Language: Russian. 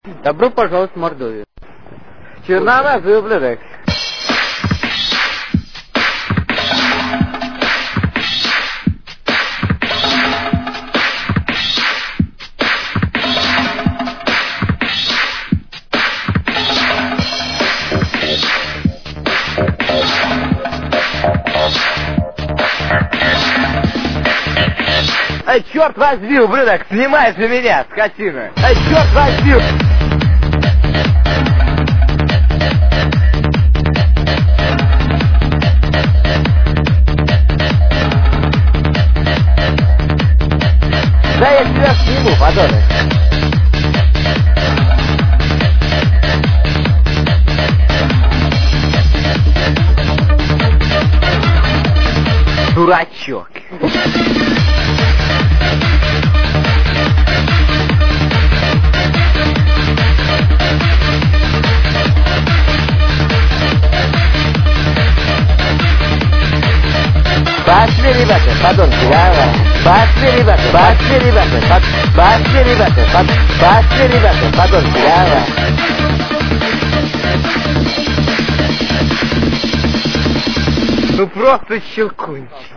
Добро пожаловать в Мордовию. Черномазый ублюдок. Эй, черт возьми, ублюдок, снимай за меня, скотина! Эй, черт возьми! Да я тебя сниму, подонок! Дурачок! Пошли, ребята, подонки, давай. Пошли, ребята, пошли, ребята, пошли, ребята, пошли, ребята, подонки, давай. Ну просто щелкунчик.